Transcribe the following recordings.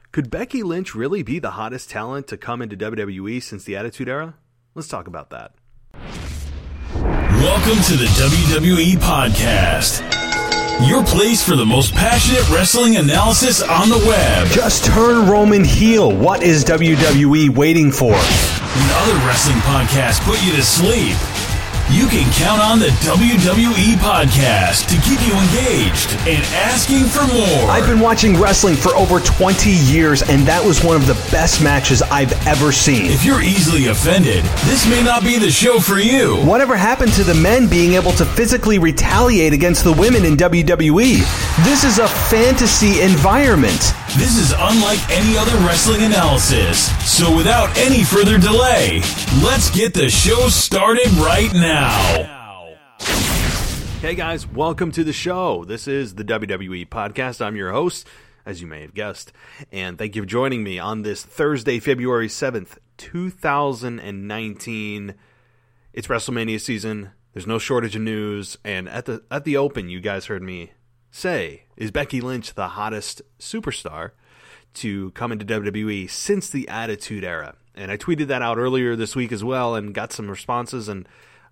Could Becky Lynch really be the hottest talent to come into WWE since the Attitude Era? Let's talk about that. Welcome to the WWE Podcast, your place for the most passionate wrestling analysis on the web. Just turn Roman heel. What is WWE waiting for? When other wrestling podcasts put you to sleep, you can count on the WWE Podcast to keep you engaged and asking for more. I've been watching wrestling for over 20 years, and that was one of the best matches I've ever seen. If you're easily offended, this may not be the show for you. Whatever happened to the men being able to physically retaliate against the women in WWE? This is a fantasy environment. This is unlike any other wrestling analysis. So without any further delay, let's get the show started right now. Hey guys, welcome to the show. This is the WWE Podcast. I'm your host, as you may have guessed, and thank you for joining me on this Thursday, February 7th, 2019. It's WrestleMania season. There's no shortage of news, and at the open, you guys heard me say, is Becky Lynch the hottest superstar to come into WWE since the Attitude Era? And I tweeted that out earlier this week as well and got some responses and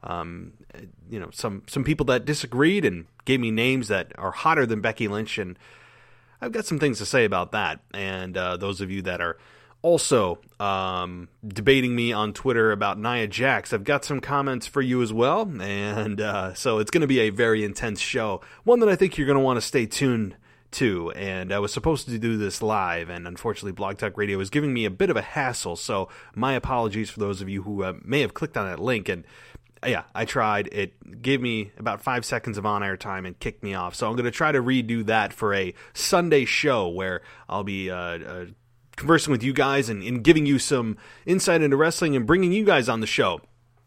some people that disagreed and gave me names that are hotter than Becky Lynch, and I've got some things to say about that. And those of you that are also debating me on Twitter about Nia Jax, I've got some comments for you as well, and so it's going to be a very intense show, one that I think you're going to want to stay tuned to. And I was supposed to do this live, and unfortunately Blog Talk Radio is giving me a bit of a hassle, so my apologies for those of you who may have clicked on that link. And yeah, I tried. It gave me about 5 seconds of on-air time and kicked me off, so I'm going to try to redo that for a Sunday show where I'll be conversing with you guys and giving you some insight into wrestling and bringing you guys on the show.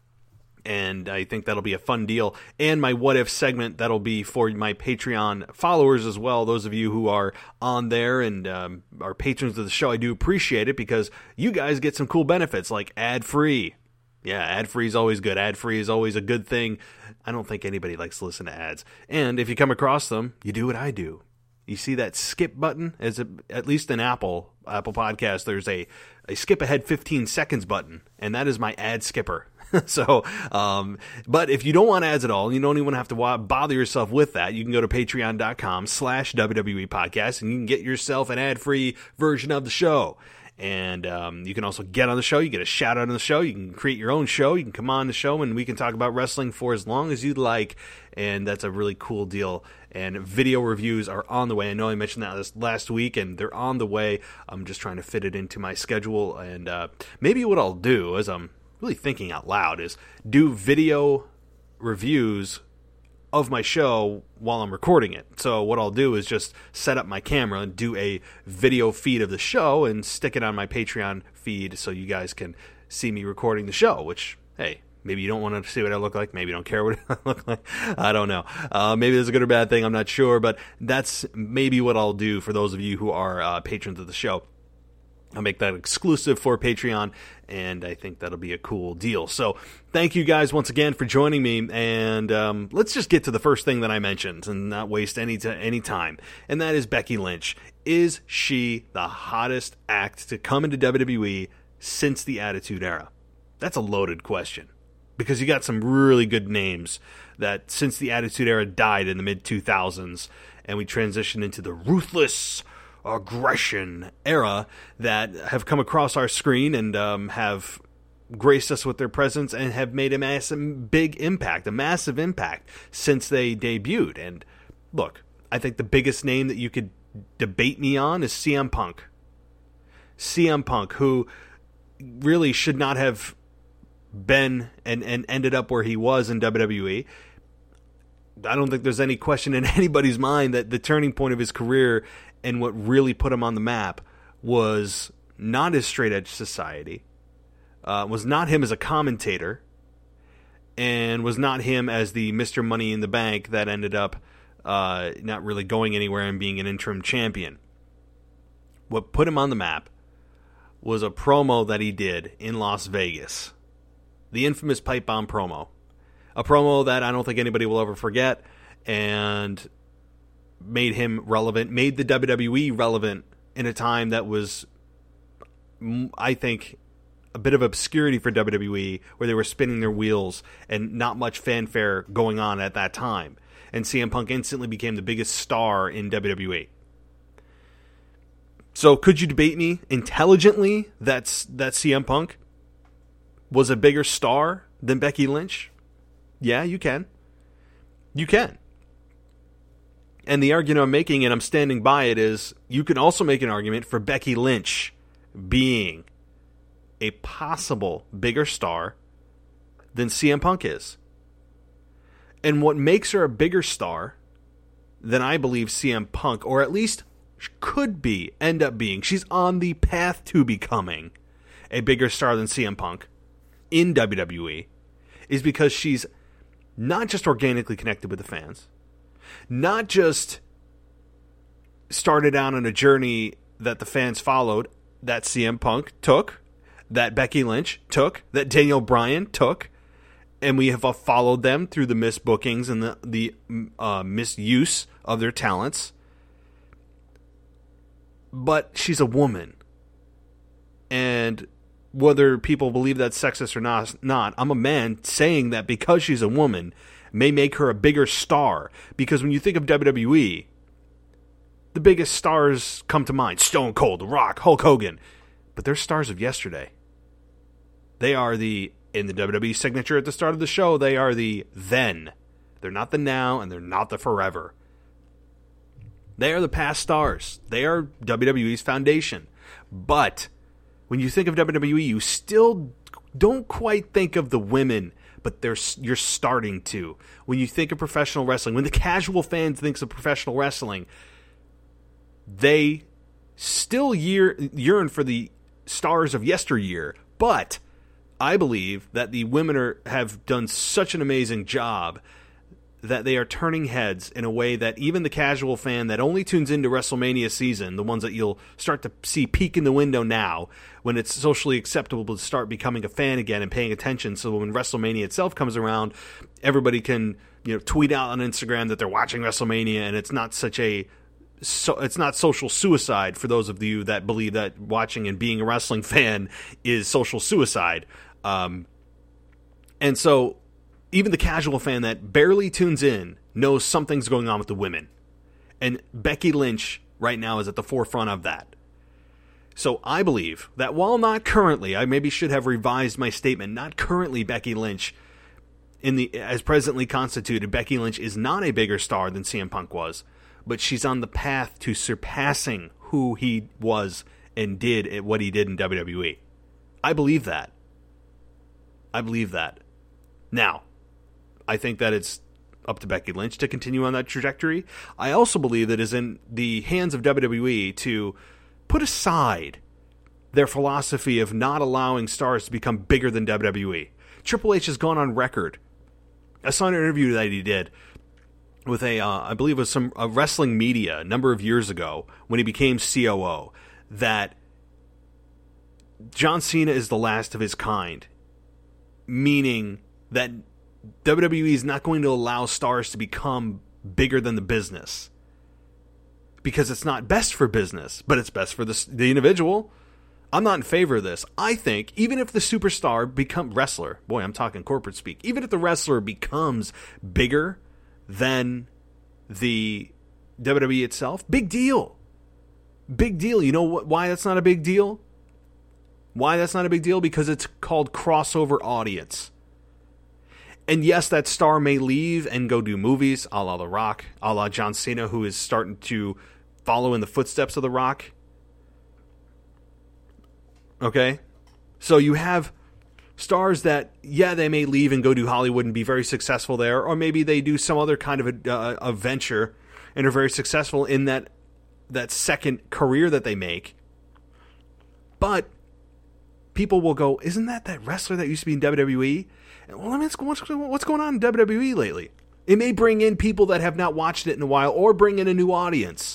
And I think that'll be a fun deal. And my What If segment, that'll be for my Patreon followers as well. Those of you who are on there and are patrons of the show, I do appreciate it because you guys get some cool benefits like ad-free. Yeah, ad-free is always good. Ad-free is always a good thing. I don't think anybody likes to listen to ads. And if you come across them, you do what I do. You see that skip button? At least in Apple Podcast, there's a skip ahead 15 seconds button, and that is my ad skipper. So, but if you don't want ads at all, you don't even have to bother yourself with that. You can go to patreon.com/WWE Podcast, and you can get yourself an ad-free version of the show. And you can also get on the show. You get a shout out on the show. You can create your own show. You can come on the show and we can talk about wrestling for as long as you'd like. And that's a really cool deal. And video reviews are on the way. I know I mentioned that this last week, and they're on the way. I'm just trying to fit it into my schedule. And maybe what I'll do, as I'm really thinking out loud, is do video reviews of my show while I'm recording it. So what I'll do is just set up my camera and do a video feed of the show and stick it on my Patreon feed so you guys can see me recording the show, which, hey, maybe you don't want to see what I look like. Maybe you don't care what I look like. I don't know. Maybe it's a good or bad thing. I'm not sure, but that's maybe what I'll do for those of you who are patrons of the show. I'll make that exclusive for Patreon, and I think that'll be a cool deal. So thank you guys once again for joining me, and let's just get to the first thing that I mentioned and not waste any time, and that is Becky Lynch. Is she the hottest act to come into WWE since the Attitude Era? That's a loaded question, because you got some really good names that since the Attitude Era died in the mid-2000s, and we transitioned into the ruthless aggression era that have come across our screen and have graced us with their presence and have made a massive impact since they debuted. And look, I think the biggest name that you could debate me on is CM Punk. CM Punk, who really should not have been and ended up where he was in WWE. I don't think there's any question in anybody's mind that the turning point of his career and what really put him on the map was not his straight edge society, was not him as a commentator, and was not him as the Mr. Money in the Bank that ended up not really going anywhere and being an interim champion. What put him on the map was a promo that he did in Las Vegas. The infamous pipe bomb promo. A promo that I don't think anybody will ever forget, and made him relevant, made the WWE relevant in a time that was, I think, a bit of obscurity for WWE, where they were spinning their wheels and not much fanfare going on at that time. And CM Punk instantly became the biggest star in WWE. So could you debate me intelligently that CM Punk was a bigger star than Becky Lynch? Yeah, you can. You can. And the argument I'm making, and I'm standing by it, is you can also make an argument for Becky Lynch being a possible bigger star than CM Punk is. And what makes her a bigger star than I believe CM Punk, or at least could end up being, she's on the path to becoming a bigger star than CM Punk in WWE, is because she's not just organically connected with the fans, not just started out on a journey that the fans followed, that CM Punk took, that Becky Lynch took, that Daniel Bryan took, and we have followed them through the misbookings and the misuse of their talents. But she's a woman. And whether people believe that's sexist or not, I'm a man saying that because she's a woman may make her a bigger star. Because when you think of WWE, the biggest stars come to mind. Stone Cold, The Rock, Hulk Hogan. But they're stars of yesterday. They are in the WWE signature at the start of the show, they are the then. They're not the now, and they're not the forever. They are the past stars. They are WWE's foundation. But when you think of WWE, you still don't quite think of the women, but you're starting to. When you think of professional wrestling, when the casual fan thinks of professional wrestling, they still yearn for the stars of yesteryear. But I believe that the women have done such an amazing job that they are turning heads in a way that even the casual fan that only tunes into WrestleMania season, the ones that you'll start to see peek in the window now, when it's socially acceptable to start becoming a fan again and paying attention, so when WrestleMania itself comes around, everybody can tweet out on Instagram that they're watching WrestleMania, and it's not it's not social suicide for those of you that believe that watching and being a wrestling fan is social suicide. And so even the casual fan that barely tunes in knows something's going on with the women. And Becky Lynch right now is at the forefront of that. So I believe that while not currently, I maybe should have revised my statement, not currently Becky Lynch, as presently constituted, Becky Lynch is not a bigger star than CM Punk was, but she's on the path to surpassing who he was and did at what he did in WWE. I believe that. Now, I think that it's up to Becky Lynch to continue on that trajectory. I also believe that it is in the hands of WWE to put aside their philosophy of not allowing stars to become bigger than WWE. Triple H has gone on record. I saw an interview that he did with I believe it was a wrestling media a number of years ago when he became COO, that John Cena is the last of his kind, meaning that WWE is not going to allow stars to become bigger than the business because it's not best for business, but it's best for the individual. I'm not in favor of this. I think even if the superstar wrestler, boy, I'm talking corporate speak, even if the wrestler becomes bigger than the WWE itself, big deal. Big deal. You know why that's not a big deal? Why that's not a big deal? Because it's called crossover audience. And yes, that star may leave and go do movies, a la The Rock, a la John Cena, who is starting to follow in the footsteps of The Rock. Okay? So you have stars that, yeah, they may leave and go to Hollywood and be very successful there, or maybe they do some other kind of a venture and are very successful in that second career that they make. But people will go, isn't that wrestler that used to be in WWE? Well, let me ask, what's going on in WWE lately? It may bring in people that have not watched it in a while, or bring in a new audience.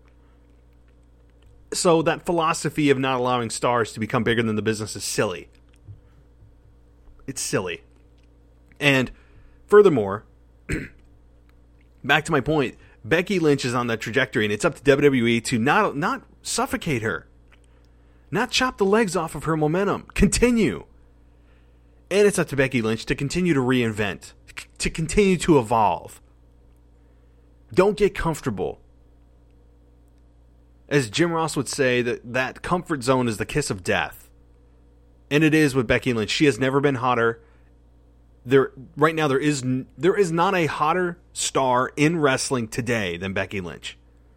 So that philosophy of not allowing stars to become bigger than the business is silly. It's silly. And furthermore, back to my point, Becky Lynch is on that trajectory, and it's up to WWE to not suffocate her. Not chop the legs off of her momentum. Continue. And it's up to Becky Lynch to continue to reinvent, to continue to evolve. Don't get comfortable. As Jim Ross would say, that comfort zone is the kiss of death. And it is with Becky Lynch. She has never been hotter. Right now, there is not a hotter star in wrestling today than Becky Lynch.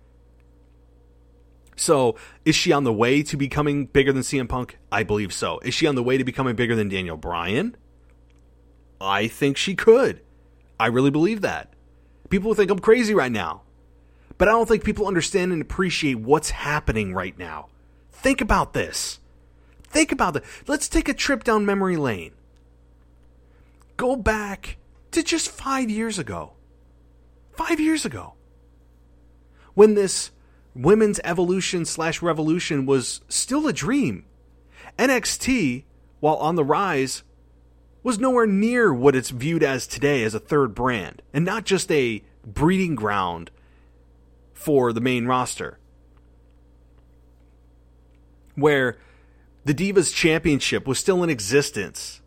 So, is she on the way to becoming bigger than CM Punk? I believe so. Is she on the way to becoming bigger than Daniel Bryan? I think she could. I really believe that. People will think I'm crazy right now. But I don't think people understand and appreciate what's happening right now. Think about this. Think about that. Let's take a trip down memory lane. Go back to just 5 years ago. 5 years ago. When this women's evolution/revolution was still a dream. NXT, while on the rise, was nowhere near what it's viewed as today as a third brand, and not just a breeding ground for the main roster. Where the Divas Championship was still in existence.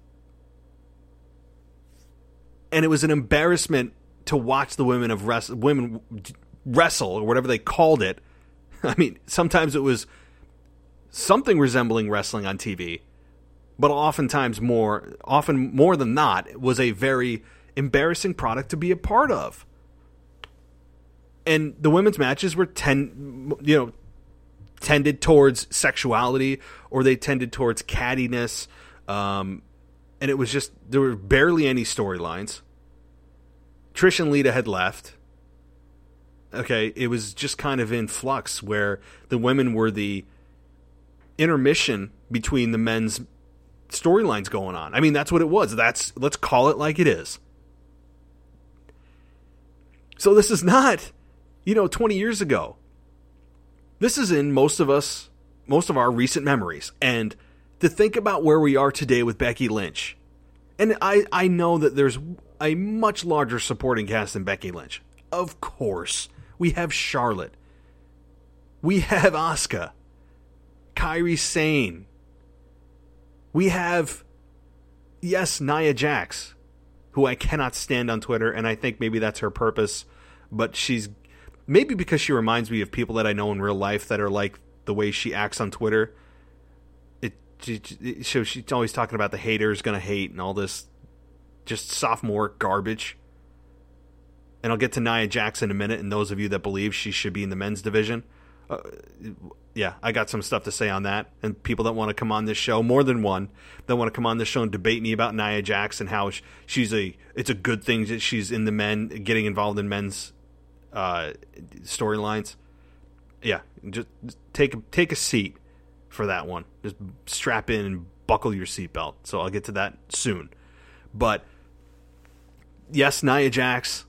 And it was an embarrassment to watch the women wrestle, or whatever they called it. I mean, sometimes it was something resembling wrestling on TV, but often more than not, it was a very embarrassing product to be a part of. And the women's matches were tended towards sexuality, or they tended towards cattiness, and it was just, there were barely any storylines. Trish and Lita had left. Okay, it was just kind of in flux, where the women were the intermission between the men's storylines going on. I mean, that's what it was. Let's call it like it is. So this is not, 20 years ago. This is in most of our recent memories. And to think about where we are today with Becky Lynch, and I know that there's a much larger supporting cast than Becky Lynch. Of course. We have Charlotte. We have Asuka. Kairi Sane. We have, yes, Nia Jax, who I cannot stand on Twitter, and I think maybe that's her purpose. But maybe because she reminds me of people that I know in real life that are like the way she acts on Twitter. She's always talking about the haters gonna hate and all this just sophomore garbage. And I'll get to Nia Jax in a minute, and those of you that believe she should be in the men's division. I got some stuff to say on that. And people that want to come on this show, more than one, that want to come on this show and debate me about Nia Jax and how it's a good thing that she's in the men, getting involved in men's storylines. Yeah, just take a seat for that one. Just strap in and buckle your seatbelt. So I'll get to that soon. But yes, Nia Jax,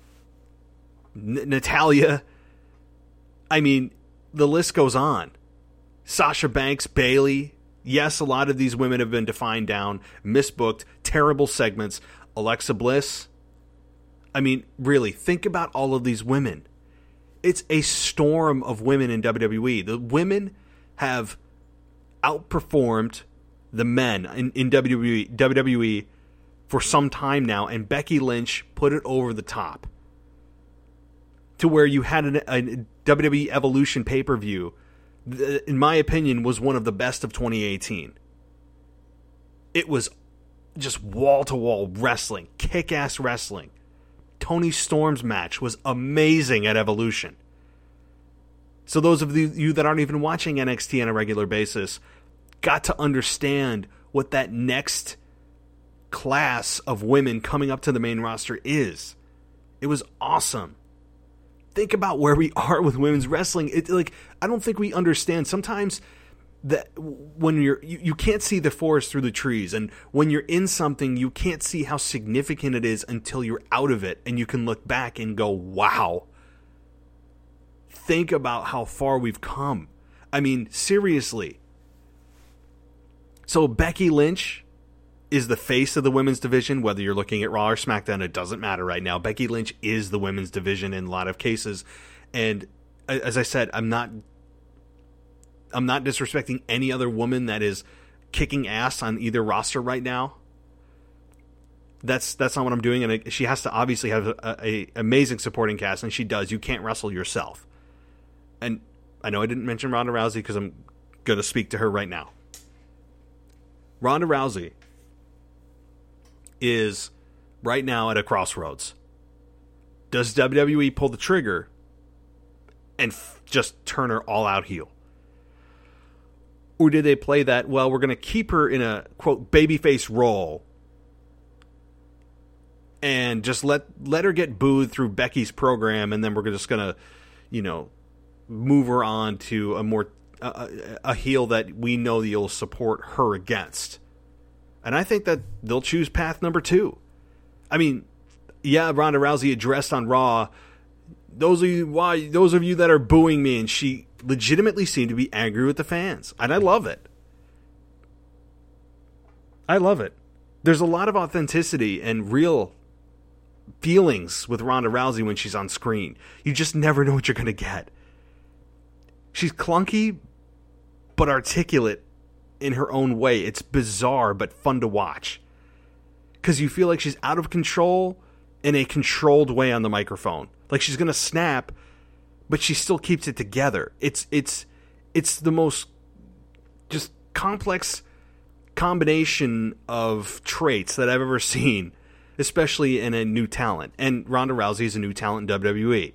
Natalya. I mean, the list goes on. Sasha Banks, Bayley. Yes, a lot of these women have been defined down, misbooked, terrible segments. Alexa Bliss. I mean, really, think about all of these women. It's a storm of women in WWE. The women have outperformed the men in WWE for some time now, and Becky Lynch put it over the top. To where you had a WWE Evolution pay-per-view, in my opinion, was one of the best of 2018. It was just wall-to-wall wrestling, kick-ass wrestling. Toni Storm's match was amazing at Evolution. So those of you that aren't even watching NXT on a regular basis got to understand what that next class of women coming up to the main roster is. It was awesome. Think about where we are with women's wrestling. I don't think we understand. Sometimes that when you can't see the forest through the trees, and when you're in something, you can't see how significant it is until you're out of it, and you can look back and go, wow. Think about how far we've come. I mean, seriously. So Becky Lynch is the face of the women's division, whether you're looking at Raw or SmackDown, it doesn't matter right now. Becky Lynch is the women's division in a lot of cases. And as I said, I'm not I'm not disrespecting any other woman that is kicking ass on either roster right now. That's not what I'm doing, and she has to obviously have a amazing supporting cast, and she does. You can't wrestle yourself. And I know I didn't mention Ronda Rousey because I'm going to speak to her right now. Ronda Rousey is right now at a crossroads. Does WWE pull the trigger and just turn her all out heel? Or did they play that, well, we're going to keep her in a, quote, babyface role and just let her get booed through Becky's program, and then we're just going to, move her on to a more a heel that we know that you'll support her against. And I think that they'll choose path number 2. I mean, yeah, Ronda Rousey addressed on Raw, those of you that are booing me, and she legitimately seemed to be angry with the fans. And I love it. I love it. There's a lot of authenticity and real feelings with Ronda Rousey when she's on screen. You just never know what you're going to get. She's clunky, but articulate in her own way. It's bizarre, but fun to watch. Because you feel like she's out of control in a controlled way on the microphone. Like she's going to snap, but she still keeps it together. It's the most just complex combination of traits that I've ever seen, especially in a new talent. And Ronda Rousey is a new talent in WWE.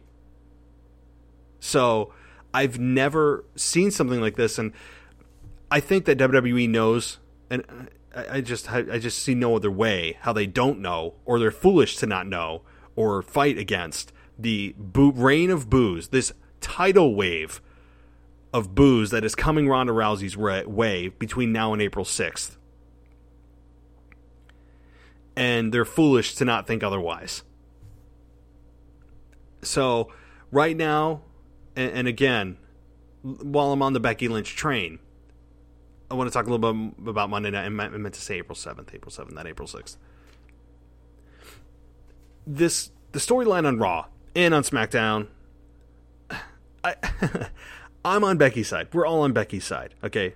So I've never seen something like this, and I think that WWE knows, and I just see no other way how they don't know, or they're foolish to not know, or fight against the reign of boos, this tidal wave of boos that is coming Ronda Rousey's way between now and April 6th. And they're foolish to not think otherwise. So, right now, and again, while I'm on the Becky Lynch train, I want to talk a little bit about Monday Night. I meant to say April 7th, not April 6th. The storyline on Raw and on SmackDown, I'm on Becky's side. We're all on Becky's side, okay?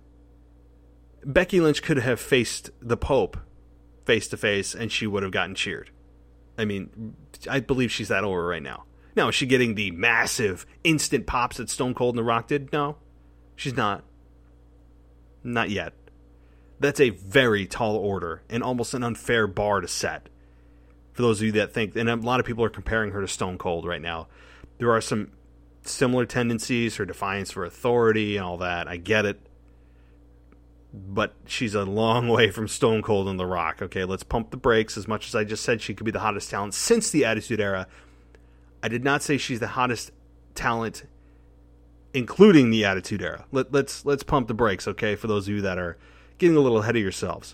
Becky Lynch could have faced the Pope face-to-face, and she would have gotten cheered. I mean, I believe she's that over right now. Now, is she getting the massive instant pops that Stone Cold and The Rock did? No, she's not. Not yet. That's a very tall order and almost an unfair bar to set. For those of you that think, and a lot of people are comparing her to Stone Cold right now. There are some similar tendencies, her defiance for authority and all that. I get it. But she's a long way from Stone Cold and The Rock. Okay, let's pump the brakes. As much as I just said she could be the hottest talent since the Attitude Era, I did not say she's the hottest talent including the Attitude Era. Let's pump the brakes, okay, for those of you that are getting a little ahead of yourselves.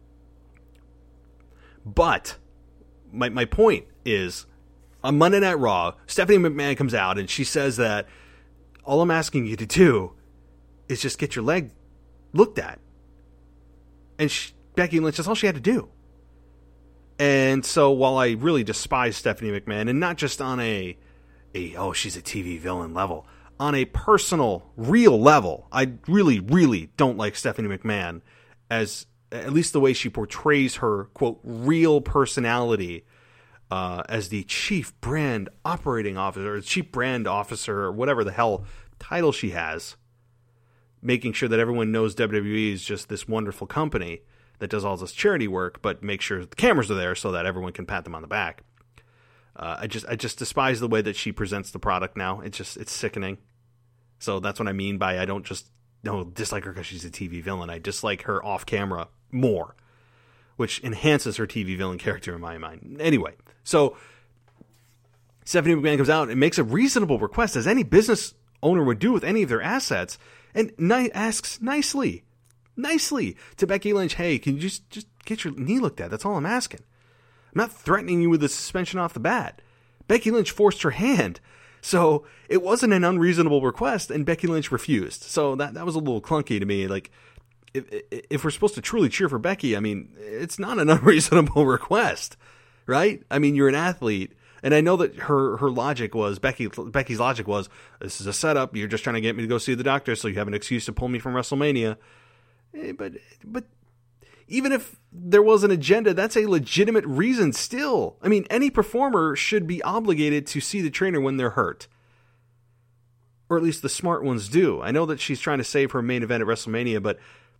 But my point is, on Monday Night Raw, Stephanie McMahon comes out and she says that all I'm asking you to do is just get your leg looked at. And Becky Lynch, that's all she had to do. And so while I really despise Stephanie McMahon, and not just on a she's a TV villain level, on a personal, real level, I really, really don't like Stephanie McMahon, as at least the way she portrays her, quote, real personality as the chief brand operating officer, or chief brand officer, or whatever the hell title she has, making sure that everyone knows WWE is just this wonderful company that does all this charity work, but make sure the cameras are there so that everyone can pat them on the back. I just despise the way that she presents the product now. It's sickening. So that's what I mean by I don't just dislike her because she's a TV villain. I dislike her off camera more, which enhances her TV villain character in my mind. Anyway, so Stephanie McMahon comes out and makes a reasonable request, as any business owner would do with any of their assets, and asks nicely to Becky Lynch, hey, can you just get your knee looked at? That's all I'm asking. I'm not threatening you with a suspension off the bat. Becky Lynch forced her hand. So it wasn't an unreasonable request, and Becky Lynch refused. So that was a little clunky to me. Like, if we're supposed to truly cheer for Becky, I mean, it's not an unreasonable request, right? I mean, you're an athlete. And I know that her logic was, Becky's logic was, this is a setup. You're just trying to get me to go see the doctor so you have an excuse to pull me from WrestleMania. But even if there was an agenda, that's a legitimate reason still. I mean, any performer should be obligated to see the trainer when they're hurt. Or at least the smart ones do. I know that she's trying to save her main event at WrestleMania, but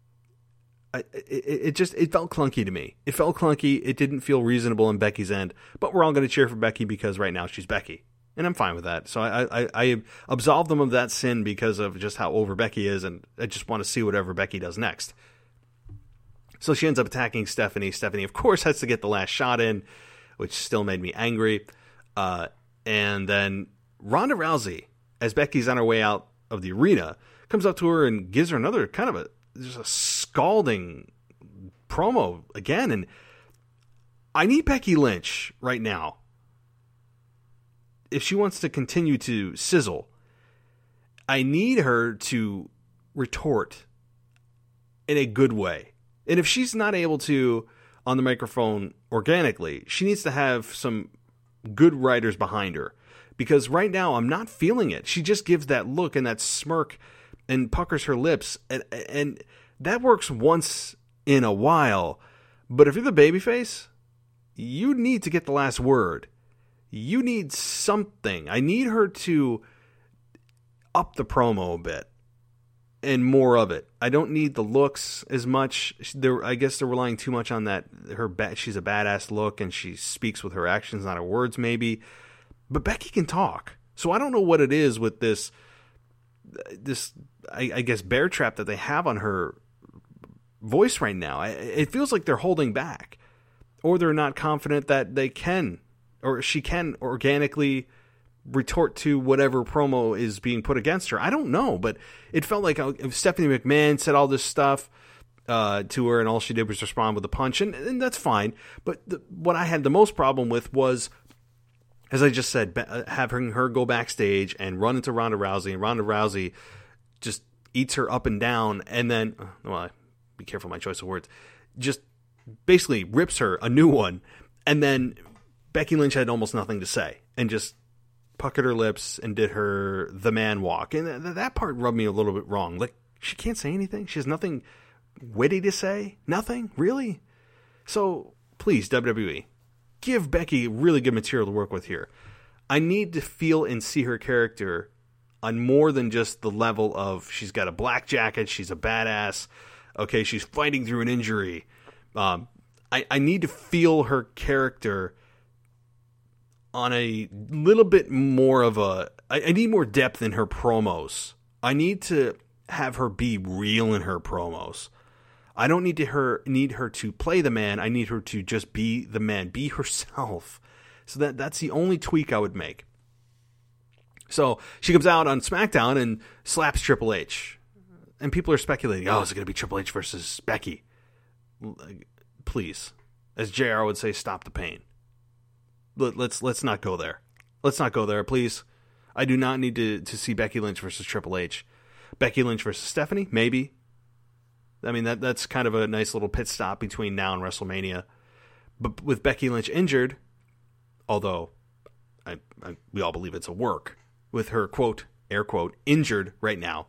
it felt clunky to me. It felt clunky. It didn't feel reasonable on Becky's end. But we're all going to cheer for Becky because right now she's Becky. And I'm fine with that. So I absolve them of that sin because of just how over Becky is, and I just want to see whatever Becky does next. So she ends up attacking Stephanie. Stephanie, of course, has to get the last shot in, which still made me angry. And then Ronda Rousey, as Becky's on her way out of the arena, comes up to her and gives her another kind of just a scalding promo again. And I need Becky Lynch right now. If she wants to continue to sizzle, I need her to retort in a good way. And if she's not able to on the microphone organically, she needs to have some good writers behind her. Because right now, I'm not feeling it. She just gives that look and that smirk and puckers her lips. And that works once in a while. But if you're the babyface, you need to get the last word. You need something. I need her to up the promo a bit and more of it. I don't need the looks as much. I guess they're relying too much on that. She's a badass look and she speaks with her actions, not her words maybe. But Becky can talk. So I don't know what it is with this I guess, bear trap that they have on her voice right now. It feels like they're holding back. Or they're not confident that they can, or she can organically retort to whatever promo is being put against her. I don't know, but it felt like Stephanie McMahon said all this stuff to her and all she did was respond with a punch, and that's fine. But what I had the most problem with was, as I just said, having her go backstage and run into Ronda Rousey, and Ronda Rousey just eats her up and down, and then, well, be careful my choice of words, just basically rips her a new one, and then Becky Lynch had almost nothing to say, and just puckered her lips and did her the man walk, and that part rubbed me a little bit wrong. Like, she can't say anything? She has nothing witty to say? Nothing? Really? So, please, WWE, give Becky really good material to work with here. I need to feel and see her character on more than just the level of she's got a black jacket, she's a badass, okay, she's fighting through an injury. I need to feel her character on a little bit more of I need more depth in her promos. I need to have her be real in her promos. I don't need her to play the man. I need her to just be the man, be herself. So that's the only tweak I would make. So she comes out on SmackDown and slaps Triple H. And people are speculating, is it going to be Triple H versus Becky? Please, as JR would say, stop the pain. Let's not go there. Let's not go there, please. I do not need to see Becky Lynch versus Triple H. Becky Lynch versus Stephanie, maybe. I mean, that's kind of a nice little pit stop between now and WrestleMania. But with Becky Lynch injured, although we all believe it's a work, with her, quote, air quote, injured right now,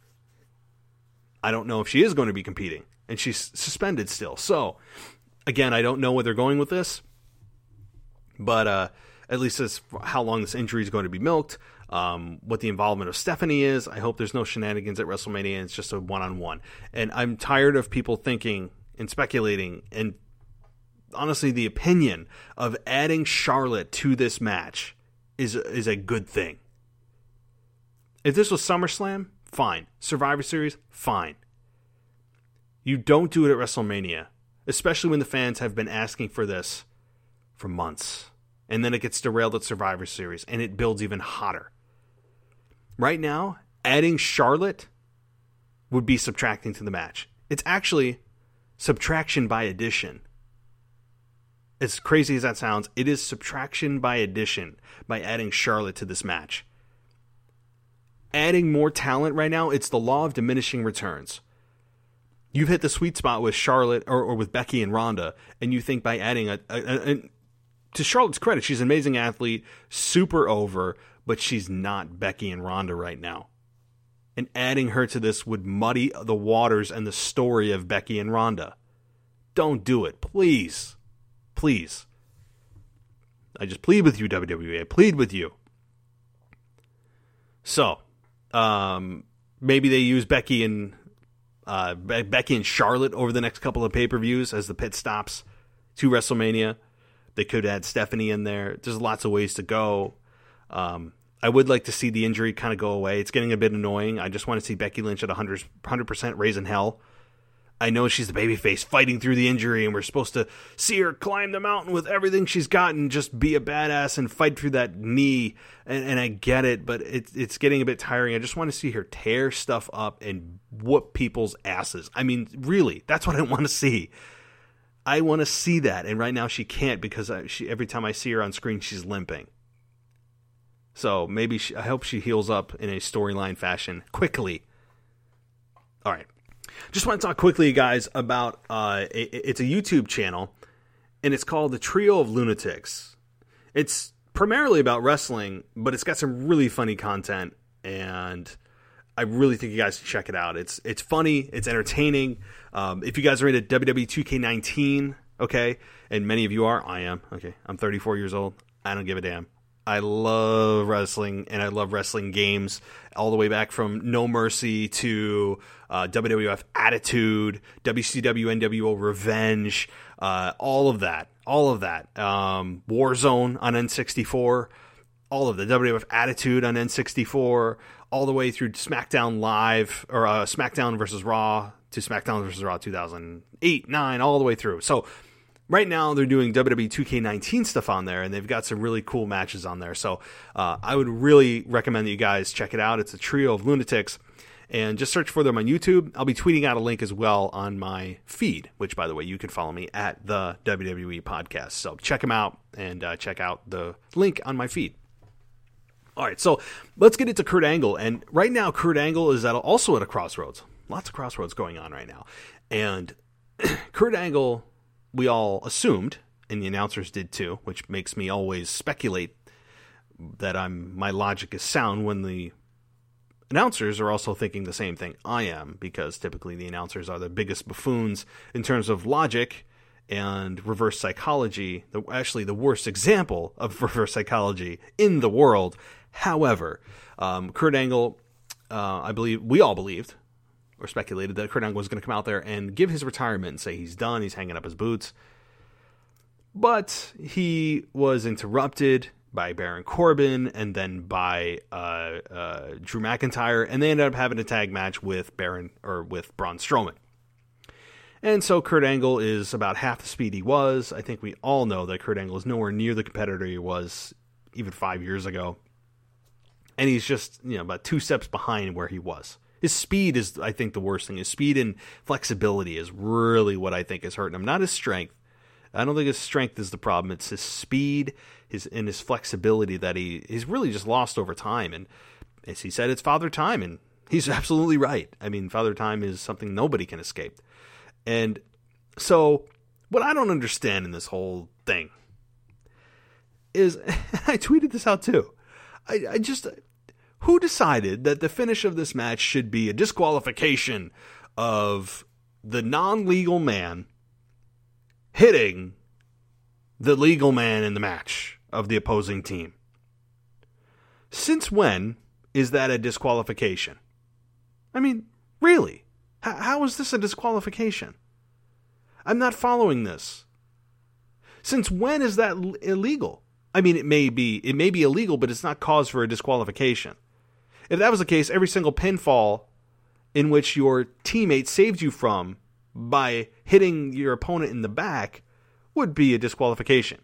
I don't know if she is going to be competing. And she's suspended still. So, again, I don't know where they're going with this. But at least as how long this injury is going to be milked, what the involvement of Stephanie is. I hope there's no shenanigans at WrestleMania and it's just a one-on-one. And I'm tired of people thinking and speculating and honestly the opinion of adding Charlotte to this match is a good thing. If this was SummerSlam, fine. Survivor Series, fine. You don't do it at WrestleMania, especially when the fans have been asking for this for months. And then it gets derailed at Survivor Series, and it builds even hotter. Right now, adding Charlotte would be subtracting to the match. It's actually subtraction by addition. As crazy as that sounds, it is subtraction by addition by adding Charlotte to this match. Adding more talent right now, it's the law of diminishing returns. You've hit the sweet spot with Charlotte or with Becky and Ronda, and you think by adding to Charlotte's credit, she's an amazing athlete, super over, but she's not Becky and Ronda right now. And adding her to this would muddy the waters and the story of Becky and Ronda. Don't do it, please. Please. I just plead with you, WWE. I plead with you. So, maybe they use Becky and Charlotte over the next couple of pay-per-views as the pit stops to WrestleMania. They could add Stephanie in there. There's lots of ways to go. I would like to see the injury kind of go away. It's getting a bit annoying. I just want to see Becky Lynch at 100% raising hell. I know she's the babyface fighting through the injury, and we're supposed to see her climb the mountain with everything she's got and just be a badass and fight through that knee. And I get it, but it's getting a bit tiring. I just want to see her tear stuff up and whoop people's asses. I mean, really, that's what I want to see. I want to see that, and right now she can't because every time I see her on screen, she's limping. So maybe I hope she heals up in a storyline fashion quickly. All right. Just want to talk quickly, guys, about it's a YouTube channel, and it's called The Trio of Lunatics. It's primarily about wrestling, but it's got some really funny content, and I really think you guys should check it out. It's funny, it's entertaining. If you guys are into WWE 2K19, okay, and many of you are, I am, okay, I'm 34 years old, I don't give a damn. I love wrestling, and I love wrestling games, all the way back from No Mercy to WWF Attitude, WCW NWO Revenge, all of that. Warzone on N64, all of the WWF Attitude on N64, all the way through SmackDown Live, or SmackDown vs. Raw to SmackDown vs. Raw 2008, 9, all the way through. So right now, they're doing WWE 2K19 stuff on there, and they've got some really cool matches on there. So I would really recommend that you guys check it out. It's a Trio of Lunatics, and just search for them on YouTube. I'll be tweeting out a link as well on my feed, which, by the way, you can follow me at the WWE Podcast. So check them out, and check out the link on my feed. All right, so let's get into Kurt Angle. And right now, Kurt Angle is also at a crossroads. Lots of crossroads going on right now. And Kurt Angle, we all assumed, and the announcers did too, which makes me always speculate that my logic is sound when the announcers are also thinking the same thing I am, because typically the announcers are the biggest buffoons in terms of logic and reverse psychology, actually the worst example of reverse psychology in the world. However, Kurt Angle, I believe, we all believed or speculated that Kurt Angle was going to come out there and give his retirement and say he's done, he's hanging up his boots. But he was interrupted by Baron Corbin and then by Drew McIntyre, and they ended up having a tag match with Braun Strowman. And so Kurt Angle is about half the speed he was. I think we all know that Kurt Angle is nowhere near the competitor he was even 5 years ago. And he's just, about 2 steps behind where he was. His speed is, I think, the worst thing. His speed and flexibility is really what I think is hurting him, not his strength. I don't think his strength is the problem. It's his speed and his flexibility that he's really just lost over time. And as he said, it's Father Time, and he's absolutely right. I mean, Father Time is something nobody can escape. And so what I don't understand in this whole thing is, I tweeted this out too, I just, who decided that the finish of this match should be a disqualification of the non-legal man hitting the legal man in the match of the opposing team? Since when is that a disqualification? I mean, really? How is this a disqualification? I'm not following this. Since when is that illegal? I mean, it may be illegal, but it's not cause for a disqualification. If that was the case, every single pinfall in which your teammate saved you from by hitting your opponent in the back would be a disqualification.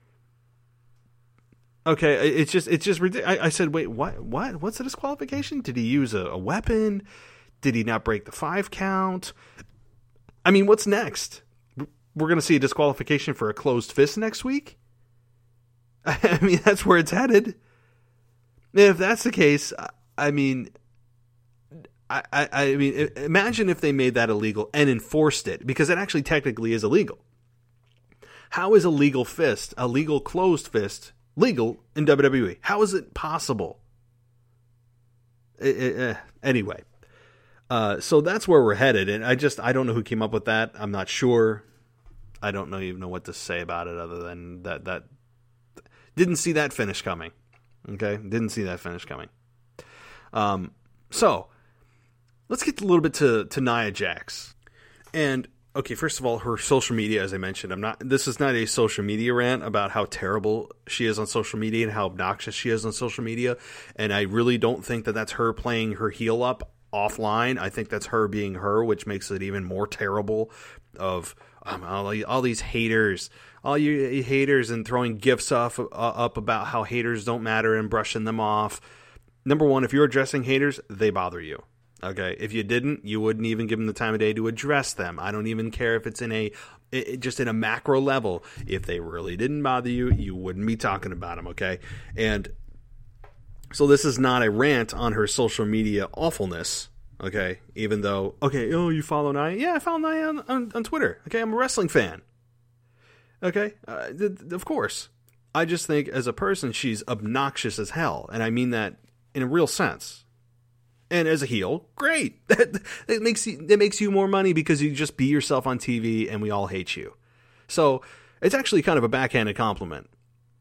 Okay, it's just ridiculous. I said, wait, what? What's a disqualification? Did he use a weapon? Did he not break the 5 count? I mean, what's next? We're going to see a disqualification for a closed fist next week? I mean, that's where it's headed. And if that's the case, I mean, I mean, imagine if they made that illegal and enforced it, because it actually technically is illegal. How is a legal fist, a legal closed fist, legal in WWE? How is it possible? Anyway, so that's where we're headed, and I don't know who came up with that. I'm not sure. I don't even know what to say about it other than that didn't see that finish coming. Okay, didn't see that finish coming. So let's get a little bit to Nia Jax. And okay, first of all, her social media, as I mentioned, this is not a social media rant about how terrible she is on social media and how obnoxious she is on social media. And I really don't think that that's her playing her heel up offline. I think that's her being her, which makes it even more terrible of all these haters, all you haters, and throwing gifs up about how haters don't matter and brushing them off. Number one, if you're addressing haters, they bother you. Okay, if you didn't, you wouldn't even give them the time of day to address them. I don't even care if it's just in a macro level. If they really didn't bother you, you wouldn't be talking about them. Okay, and so this is not a rant on her social media awfulness. Okay, even though, you follow Nia? Yeah, I follow Nia on Twitter. Okay, I'm a wrestling fan. Okay, of course. I just think as a person, she's obnoxious as hell, and I mean that in a real sense. And as a heel, great. That makes you more money because you just be yourself on TV and we all hate you. So it's actually kind of a backhanded compliment.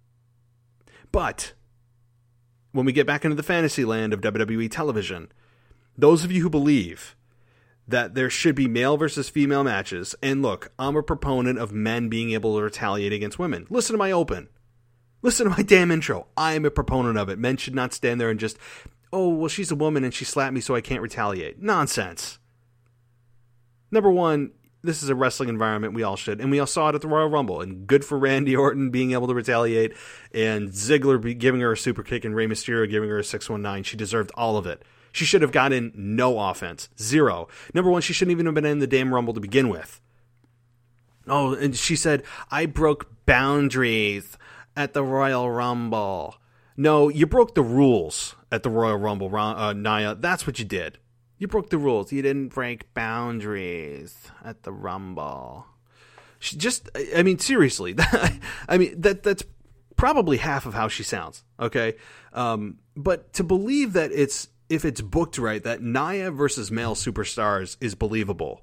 But when we get back into the fantasy land of WWE television, those of you who believe that there should be male versus female matches, and look, I'm a proponent of men being able to retaliate against women. Listen to my open. Listen to my damn intro. I am a proponent of it. Men should not stand there and just, oh, well, she's a woman and she slapped me so I can't retaliate. Nonsense. Number one, this is a wrestling environment. We all should. And we all saw it at the Royal Rumble. And good for Randy Orton being able to retaliate and Ziggler giving her a super kick and Rey Mysterio giving her a 619. She deserved all of it. She should have gotten no offense. Zero. Number one, she shouldn't even have been in the damn Rumble to begin with. Oh, and she said, I broke boundaries at the Royal Rumble. No, you broke the rules at the Royal Rumble, Nia. That's what you did. You broke the rules. You didn't break boundaries at the Rumble. Seriously. That's probably half of how she sounds, okay? But to believe that if it's booked right, that Nia versus male superstars is believable.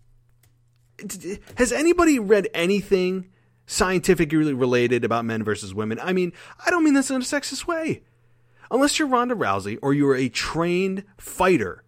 Has anybody read anything scientifically related about men versus women? I mean, I don't mean this in a sexist way. Unless you're Ronda Rousey or you're a trained fighter,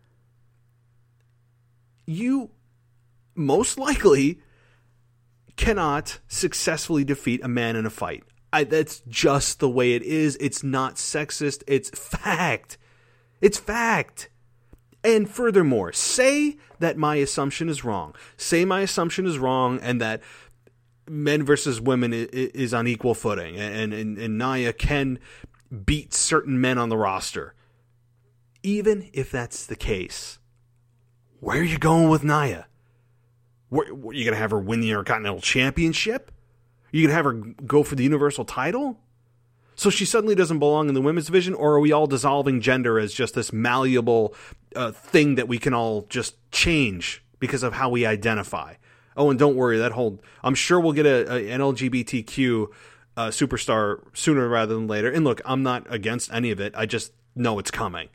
you most likely cannot successfully defeat a man in a fight. That's just the way it is. It's not sexist. It's fact. It's fact. And furthermore, say that my assumption is wrong. Say my assumption is wrong and that men versus women is on equal footing and Nia can beat certain men on the roster. Even if that's the case, where are you going with Nia? Are you going to have her win the Intercontinental Championship? Are you going to have her go for the Universal title? So she suddenly doesn't belong in the women's division, or are we all dissolving gender as just this malleable thing that we can all just change because of how we identify? Oh, and don't worry, I'm sure we'll get an LGBTQ superstar sooner rather than later. And look, I'm not against any of it. I just know it's coming.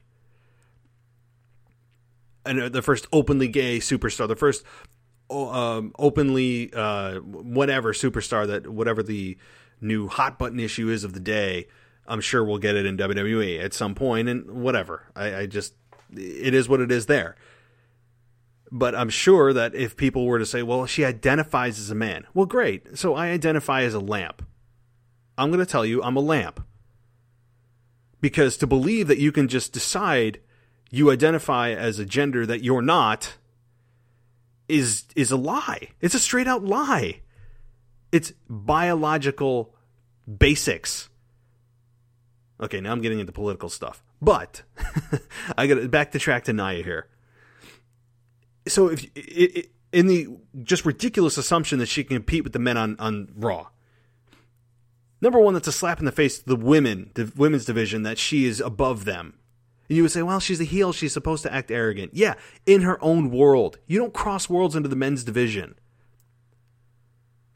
And the first openly gay superstar, the first openly whatever superstar, that whatever the new hot button issue is of the day, I'm sure we'll get it in WWE at some point, and whatever. It is what it is there. But I'm sure that if people were to say, well, she identifies as a man. Well, great. So I identify as a lamp. I'm going to tell you I'm a lamp. Because to believe that you can just decide you identify as a gender that you're not is a lie. It's a straight out lie. It's biological basics. Okay, now I'm getting into political stuff. But I got to back the track to Nia here. So if in the just ridiculous assumption that she can compete with the men on Raw, number one, that's a slap in the face to the women's division, that she is above them. And you would say, well, she's a heel. She's supposed to act arrogant. Yeah, in her own world. You don't cross worlds into the men's division.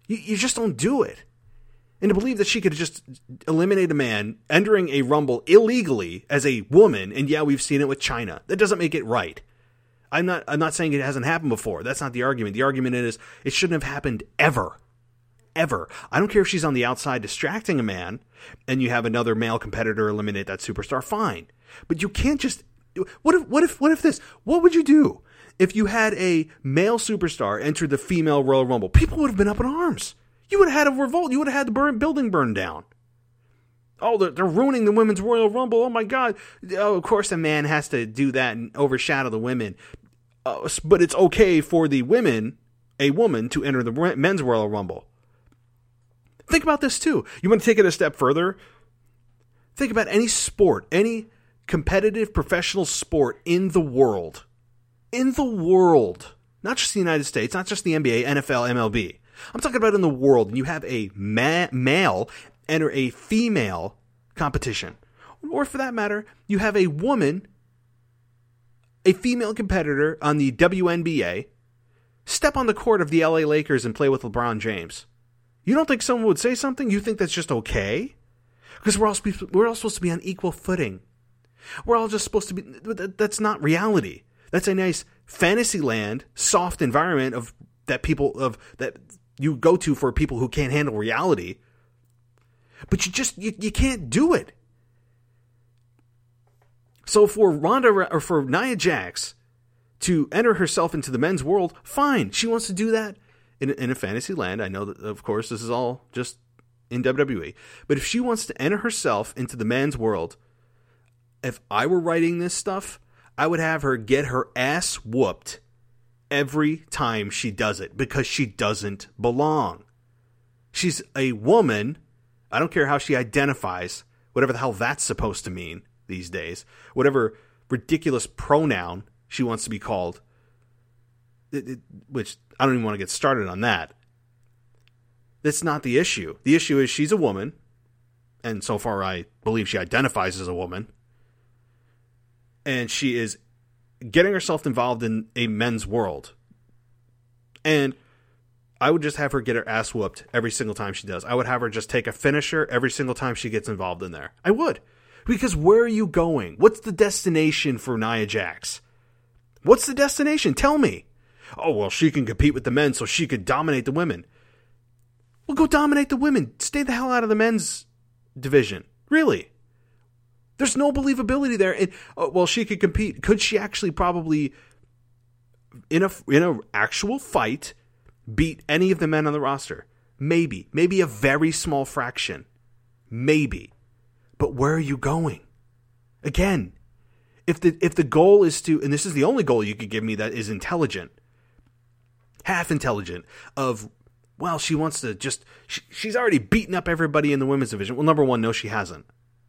You just don't do it. And to believe that she could just eliminate a man entering a Rumble illegally as a woman, and yeah, we've seen it with China. That doesn't make it right. I'm not saying it hasn't happened before. That's not the argument. The argument is it shouldn't have happened ever. Ever. I don't care if she's on the outside distracting a man and you have another male competitor eliminate that superstar, fine. But you can't just... What if this? What would you do if you had a male superstar enter the female Royal Rumble? People would have been up in arms. You would have had a revolt. You would have had the building burned down. Oh, they're ruining the women's Royal Rumble. Oh, my God. Oh, of course a man has to do that and overshadow the women. But it's okay for a woman to enter the men's Royal Rumble. Think about this, too. You want to take it a step further? Think about any sport, any competitive professional sport in the world. In the world. Not just the United States, not just the NBA, NFL, MLB. I'm talking about in the world. And you have a male enter a female competition. Or for that matter, you have a woman, a female competitor on the WNBA, step on the court of the LA Lakers and play with LeBron James. You don't think someone would say something? You think that's just okay? Because we're all supposed to be on equal footing. We're all just supposed to be... That's not reality. That's a nice fantasy land, soft environment that you go to for people who can't handle reality. But you can't do it. So for Ronda or for Nia Jax to enter herself into the men's world, fine. She wants to do that in a fantasy land. I know that, of course, this is all just in WWE. But if she wants to enter herself into the men's world, if I were writing this stuff, I would have her get her ass whooped every time she does it because she doesn't belong. She's a woman. I don't care how she identifies, whatever the hell that's supposed to mean these days, whatever ridiculous pronoun she wants to be called, which I don't even want to get started on that. That's not the issue. The issue is she's a woman, and so far I believe she identifies as a woman, and she is getting herself involved in a men's world. And I would just have her get her ass whooped every single time she does. I would have her just take a finisher every single time she gets involved in there. I would. Because where are you going? What's the destination for Nia Jax? What's the destination? Tell me. Oh, well, she can compete with the men so she could dominate the women. Well, go dominate the women. Stay the hell out of the men's division. Really? There's no believability there. And, well, she could compete. Could she actually probably, in a actual fight, beat any of the men on the roster? Maybe. Maybe a very small fraction. Maybe. But where are you going? Again, if the goal is to, and this is the only goal you could give me that is intelligent, half intelligent, of, well, she wants to just, she's already beaten up everybody in the women's division. Well, number one, no, she hasn't.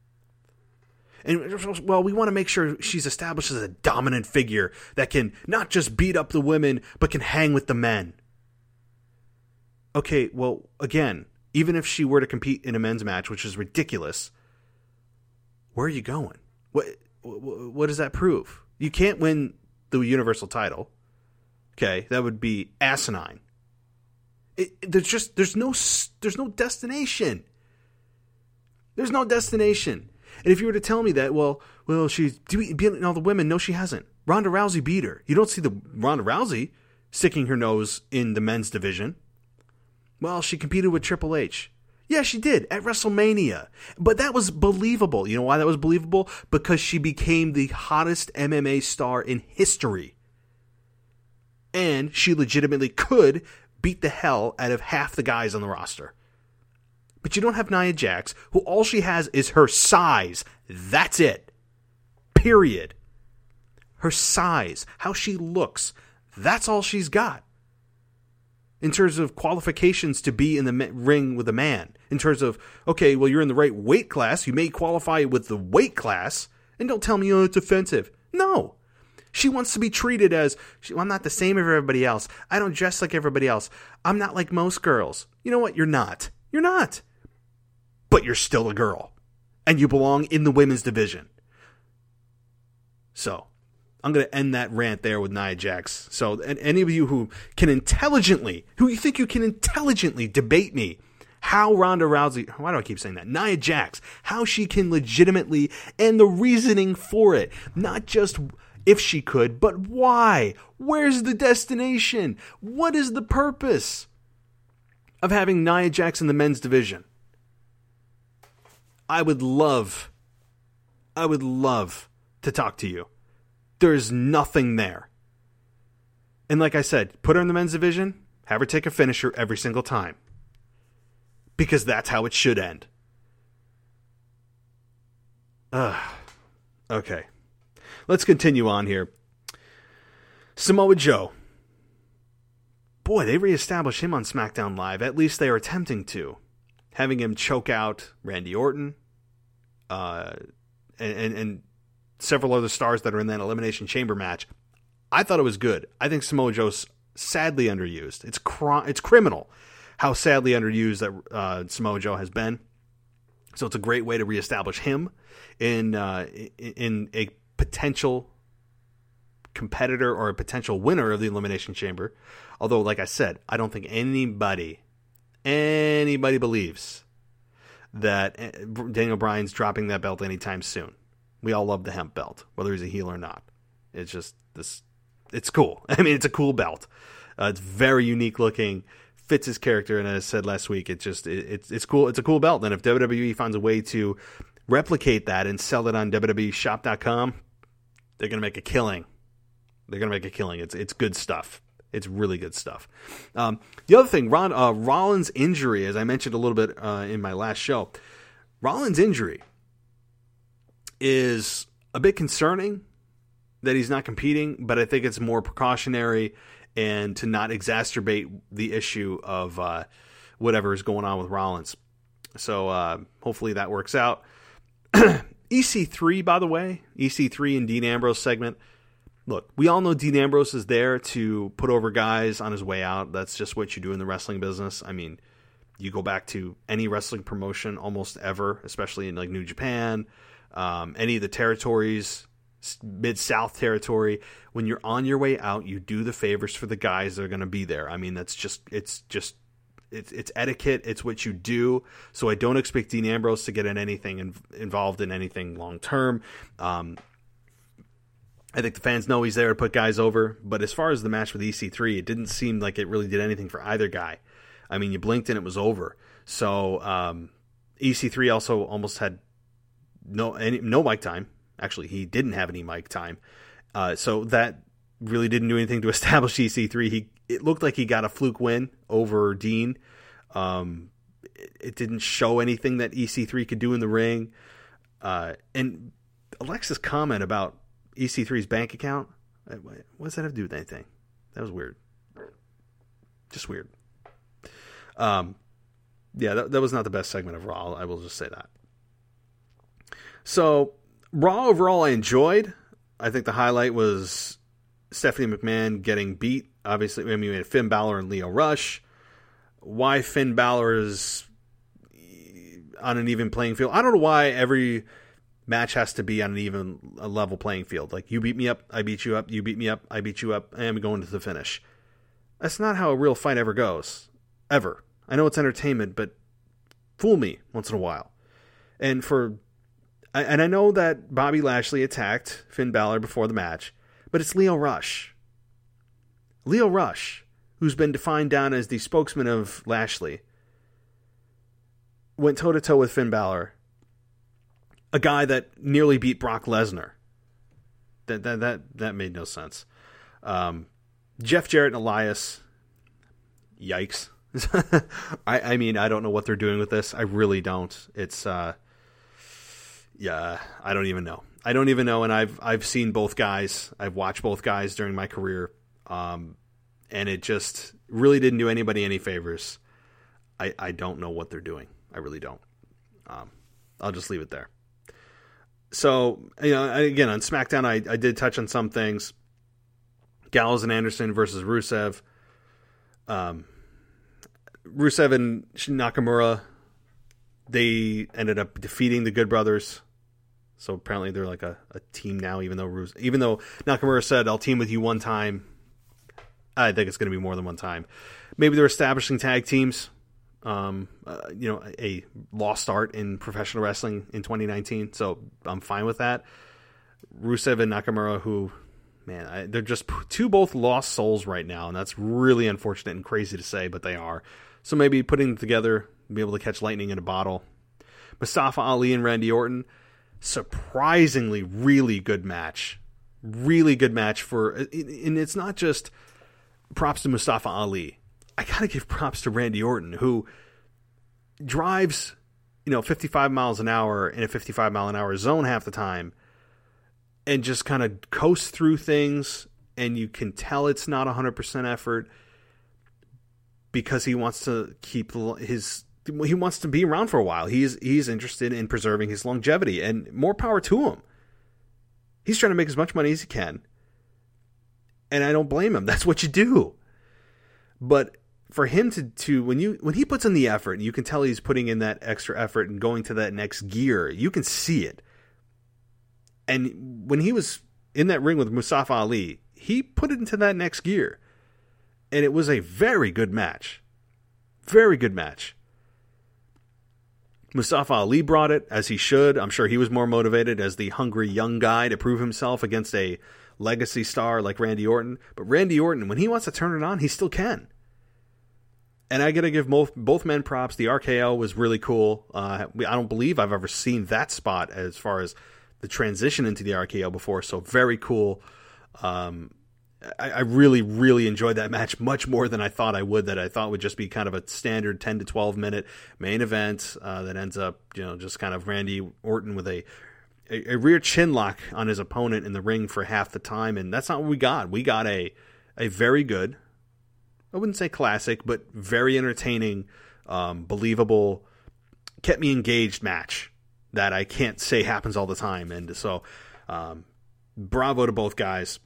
And, well, we want to make sure she's established as a dominant figure that can not just beat up the women, but can hang with the men. Okay, well, again, even if she were to compete in a men's match, which is ridiculous, where are you going? What does that prove? You can't win the Universal title. Okay, that would be asinine. There's no destination. There's no destination. And if you were to tell me that, well, she's beating all the women. No, she hasn't. Ronda Rousey beat her. You don't see the Ronda Rousey sticking her nose in the men's division. Well, she competed with Triple H. Yeah, she did at WrestleMania. But that was believable. You know why that was believable? Because she became the hottest MMA star in history. And she legitimately could beat the hell out of half the guys on the roster. But you don't have Nia Jax, who all she has is her size. That's it. Period. Her size, how she looks. That's all she's got. In terms of qualifications to be in the ring with a man. In terms of, okay, well, you're in the right weight class. You may qualify with the weight class. And don't tell me, oh, it's offensive. No. She wants to be treated as, I'm not the same as everybody else. I don't dress like everybody else. I'm not like most girls. You know what? You're not. You're not. But you're still a girl. And you belong in the women's division. So, I'm going to end that rant there with Nia Jax. So, and any of you who you think you can intelligently debate me, how Ronda Rousey, why do I keep saying that? Nia Jax, how she can legitimately, and the reasoning for it, not just if she could, but why? Where's the destination? What is the purpose of having Nia Jax in the men's division? I would love to talk to you. There's nothing there. And like I said, put her in the men's division, have her take a finisher every single time. Because that's how it should end. Okay. Let's continue on here. Samoa Joe. Boy, they reestablished him on SmackDown Live. At least they are attempting to. Having him choke out Randy Orton. And several other stars that are in that Elimination Chamber match. I thought it was good. I think Samoa Joe's sadly underused. It's criminal how sadly underused that Samoa Joe has been. So it's a great way to reestablish him in a potential competitor or a potential winner of the Elimination Chamber. Although, like I said, I don't think anybody believes that Daniel Bryan's dropping that belt anytime soon. We all love the hemp belt, whether he's a heel or not. It's just this. It's cool. I mean, it's a cool belt. It's very unique looking, fits his character, and as I said last week, it's cool. It's a cool belt. And if WWE finds a way to replicate that and sell it on WWEshop.com, they're gonna make a killing. It's good stuff. It's really good stuff. The other thing, Rollins' injury, as I mentioned a little bit in my last show, Rollins' injury is a bit concerning that he's not competing, but I think it's more precautionary and to not exacerbate the issue of whatever is going on with Rollins. So hopefully that works out. EC3, by the way, EC3 and Dean Ambrose segment. Look, we all know Dean Ambrose is there to put over guys on his way out. That's just what you do in the wrestling business. I mean, you go back to any wrestling promotion almost ever, especially in like New Japan, any of the territories, Mid-South territory. When you're on your way out, you do the favors for the guys that are going to be there. I mean, it's etiquette. It's what you do. So I don't expect Dean Ambrose to get in anything involved in anything long term. I think the fans know he's there to put guys over. But as far as the match with EC3, it didn't seem like it really did anything for either guy. I mean, you blinked and it was over. So EC3 also almost had no mic time. Actually, he didn't have any mic time. So that really didn't do anything to establish EC3. It looked like he got a fluke win over Dean. It didn't show anything that EC3 could do in the ring. And Alexa's comment about EC3's bank account, what does that have to do with anything? That was weird. Just weird. Yeah, that was not the best segment of Raw. I will just say that. So, Raw overall I enjoyed. I think the highlight was Stephanie McMahon getting beat. Obviously, I mean, we had Finn Balor and Lio Rush. Why Finn Balor is on an even playing field. I don't know why every match has to be on an even level playing field. Like, you beat me up, I beat you up, you beat me up, I beat you up, and we go into the finish. That's not how a real fight ever goes. Ever. I know it's entertainment, but fool me once in a while. And I know that Bobby Lashley attacked Finn Balor before the match, but it's Lio Rush. Lio Rush, who's been defined down as the spokesman of Lashley, went toe-to-toe with Finn Balor, a guy that nearly beat Brock Lesnar. That made no sense. Jeff Jarrett and Elias, yikes. I mean, I don't know what they're doing with this. I really don't. It's yeah, I don't even know. And I've seen both guys. I've watched both guys during my career, and it just really didn't do anybody any favors. I don't know what they're doing. I really don't. I'll just leave it there. So, again, on SmackDown, I did touch on some things. Gallows and Anderson versus Rusev. Rusev and Nakamura, they ended up defeating the Good Brothers. So apparently they're like a team now, even though Nakamura said, I'll team with you one time. I think it's going to be more than one time. Maybe they're establishing tag teams. A lost art in professional wrestling in 2019. So I'm fine with that. Rusev and Nakamura, who, man, they're just both lost souls right now. And that's really unfortunate and crazy to say, but they are. So maybe putting them together, be able to catch lightning in a bottle. Mustafa Ali and Randy Orton, surprisingly really good match. Really good match and it's not just props to Mustafa Ali. I gotta give props to Randy Orton, who drives, 55 miles an hour in a 55 mile an hour zone half the time, and just kind of coasts through things, and you can tell it's not 100% effort because he wants to he wants to be around for a while. He's interested in preserving his longevity, and more power to him. He's trying to make as much money as he can, and I don't blame him. That's what you do. But for him to when he puts in the effort, and you can tell he's putting in that extra effort and going to that next gear, you can see it. And when he was in that ring with Mustafa Ali, he put it into that next gear. And it was a very good match. Very good match. Mustafa Ali brought it, as he should. I'm sure he was more motivated as the hungry young guy to prove himself against a legacy star like Randy Orton. But Randy Orton, when he wants to turn it on, he still can. And I got to give both men props. The RKO was really cool. I don't believe I've ever seen that spot as far as the transition into the RKO before. So very cool. I really, really enjoyed that match much more than I thought I would. That I thought would just be kind of a standard 10 to 12 minute main event that ends up, just kind of Randy Orton with a rear chin lock on his opponent in the ring for half the time. And that's not what we got. We got a very good, I wouldn't say classic, but very entertaining, believable, kept me engaged match that I can't say happens all the time. And so, bravo to both guys.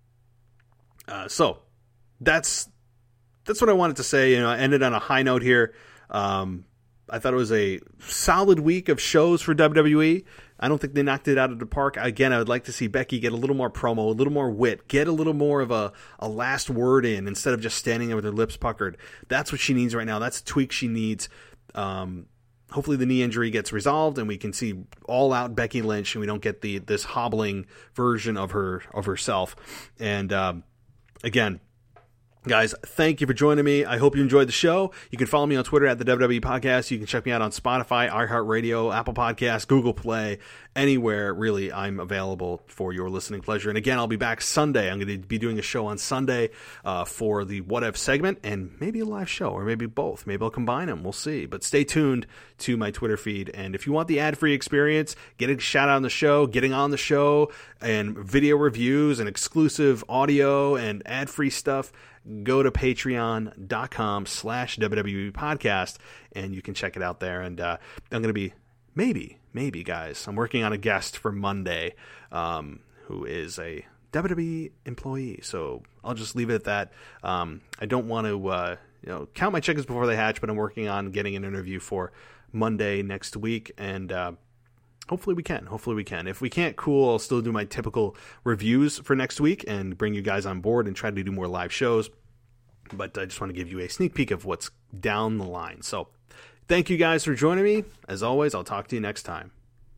So that's what I wanted to say. I ended on a high note here. I thought it was a solid week of shows for WWE. I don't think they knocked it out of the park. Again, I would like to see Becky get a little more promo, a little more wit, get a little more of a last word in instead of just standing there with her lips puckered. That's what she needs right now. That's a tweak she needs. Hopefully the knee injury gets resolved and we can see all-out Becky Lynch and we don't get this hobbling version of herself. And again, guys, thank you for joining me. I hope you enjoyed the show. You can follow me on Twitter at the WWE Podcast. You can check me out on Spotify, iHeartRadio, Apple Podcasts, Google Play, anywhere really I'm available for your listening pleasure. And again, I'll be back Sunday. I'm going to be doing a show on Sunday for the What If segment and maybe a live show or maybe both. Maybe I'll combine them. We'll see. But stay tuned to my Twitter feed. And if you want the ad-free experience, getting a shout out on the show, getting on the show, and video reviews and exclusive audio and ad-free stuff, go to patreon.com/WWE podcast and you can check it out there. And I'm going to be, maybe guys, I'm working on a guest for Monday who is a WWE employee. So I'll just leave it at that. I don't want to count my chickens before they hatch, but I'm working on getting an interview for Monday next week. And hopefully we can. If we can't, cool. I'll still do my typical reviews for next week and bring you guys on board and try to do more live shows. But I just want to give you a sneak peek of what's down the line. So thank you guys for joining me. As always, I'll talk to you next time.